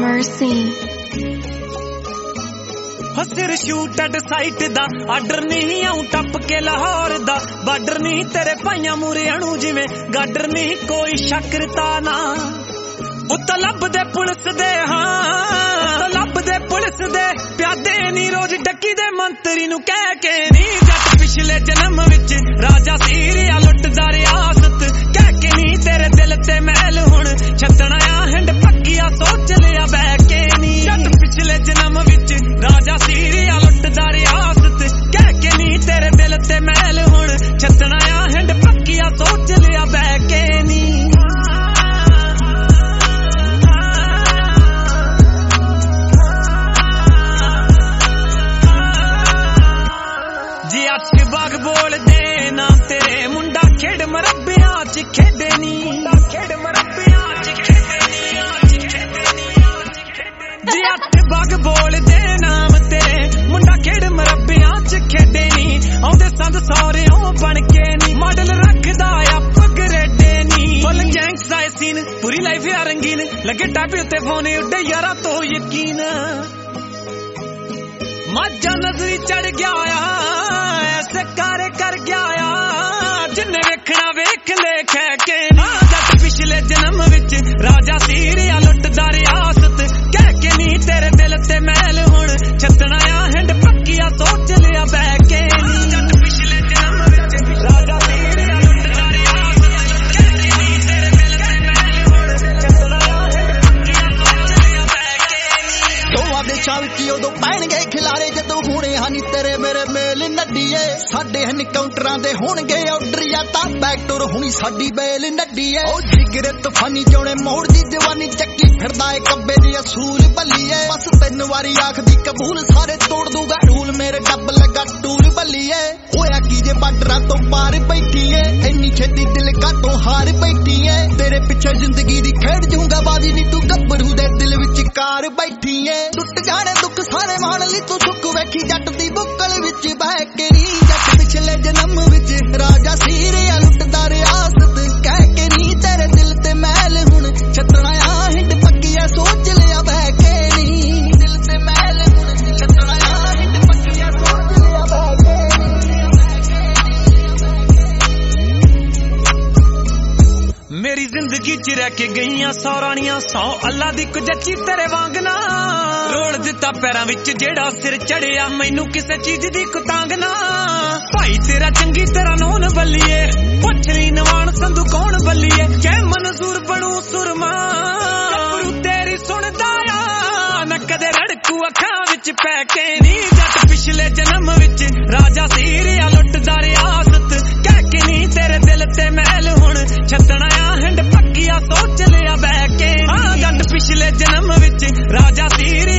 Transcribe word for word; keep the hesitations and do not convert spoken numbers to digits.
Mercy. सिर shoot at sight दा order नहीं आऊं टप के लाहौर दा बार्डर नहीं तेरे भाइयां मूरे अणु जिवें गाडर नहीं कोई शकरता ना उत्त लब दे पुलिस दे हाँ लब दे पुलिस दे प्यादे नी रोज डकी दे मंत्री नू कह के नी जट पिछले जन्म विच राजा सीरिया लुटदा रियासत कह के नी तेरे दिल ते महल हुण छतना आ हिंड पक्किया सोच लिया बह के नी जट पिछले जन्म विच राजा सीरिया लुटदा रियासत कह के नी तेरे दिल ते महल हुण छतना आ हिंड पक्किया सोच लिया बह के नी जी अठ बाग बोल दे ना तेरे मुंडा खेड मरब्बियां च खेडे नी खेड मरब्बियां च खेडे नी जी अठ बाग बोल दे नाम तेरे मुंडा खेड मरब्बियां च खेडे नी आउंदे संद सौरियों बन के नी मॉडल रखदा आ पगरेडे नी फुल गैंग्स आए सीन पूरी लाइफ यार रंगीन लगे टापे उत्ते फोन उड्डे यारा तो यकीन मजा नजरी चढ़ गया ऐसे कारे कर गया जिन्ने वेखना वेख ले कह के नी जट पिछले जन्म विच राजा सीरिया लुटदा रियासत कह के नी तेरे दिल ते महल हुण छतना आ हिंड पक्किया सोच लिया बह के नी जट पिछले जन्म विच राजा सीरिया लुटदा रियासत कह के नी तेरे दिल ते महल हुण छतना आ हिंड पक्किया सोच लिया बह के नी दोवां दे चालकी उदों पैणगे खिलारे जदों हुणे हानी तेरे मेरे मेल नड्डीए साडे हन काउंटरां दे होणगे ऑर्डर या तां बैक टूर हुणी साडी बेल नड्डीए ओ जिगरे तूफानी जोणे मोड़ दी जवानी ਚੱਕੀ ਫਿਰਦਾ ਏ ਕੱਬੇ ਦੇ ਅਸੂਲ ਬੱਲੀਏ ਬਸ ਤਿੰਨ ਵਾਰੀ ਆਖਦੀ ਕਬੂਲ ਸਾਰੇ ਤੋੜ ਦੂਗਾ ਰੂਲ ਮੇਰੇ ਡੱਬ ਲੱਗਾ ਟੂਲ ਬੱਲੀਏ ਹੋਇਆ ਕੀ ਜੇ ਬਾਰਡਰਾਂ ਤੋਂ ਪਾਰ ਬੈਠੀ ਏ ਇੰਨੀ ਛੇਤੀ ਦਿਲ ਕਾਤੋਂ ਹਾਰ ਬੈਠੀ ਏ ਤੇਰੇ ਪਿੱਛੇ ਜ਼ਿੰਦਗੀ ਦੀ ਖੇਡ ਜੂੰਗਾ ਬਾਜੀ ਨੀ ਤੂੰ ਗੱਭਰੂ ਦੇ ਦਿਲ ਵਿੱਚ ਕਾਰ ਬੈਠੀ ਏ ਟੁੱਟ ਜਾਣੇ ਦੁੱਖ ਸਾਰੇ ਮਾਣ ਲਈ ਤੂੰ ਸੁੱਖ ਵੇਖੀ ਜੱਟ ਦੀ ਬੁੱਕਲ ਵਿੱਚ ਬਹਿ ਕੇ ਨੀ ਜੱਟ ਪਿਛਲੇ ਜਨਮ ਵਿੱਚ ਰਾਜਾ ਸੀਰਿਆ ਲੁੱਟਦਾ ਰਿਆਸਤ ਕਹਿ ਕੇ ਨੀ ਤੇਰੇ ਦਿਲ ਤੇ ਮਹਿਲ ਹੁਣ ਛਤਣਾ ਆ ਹਿੰਡ ਪੱਕੀਆ ਸੋਚ ਲਿਆ ਬਹਿ ਕੇ ਨੀ ਦਿਲ ਤੇ ਮਹਿਲ ਹੁਣ ਛਤਣਾ ਆ ਹਿੰਡ ਪੱਕੀਆ ਸੋਚ ਲਿਆ ਬਹਿ ਕੇ मेरी जिंदगी च रह के गईयां सौ रानियां सौ अल्लाह दी कुजची तेरे वांग ना रोल दिता पैरां विच जेड़ा सिर चढ़िया मैनू किसे चीज दी कुतांग ना भाई तेरा चंगी तेरा नौन बल्लीए पुछरी नवान संधू कौन बल्लीए कै मंजूर बनू सुरमा गबरू तेरी सुनदा आ न कदे रड़कू अखां विच पै के नी जट पिछले जन्म विच राजा सीरिया लुटदा रियासत कह के नी तेरे दिल ते महल हुण छतना हिंड पक्किया सोच लिया बह के हाँ जट पिछले जन्म विच राजा सीरिया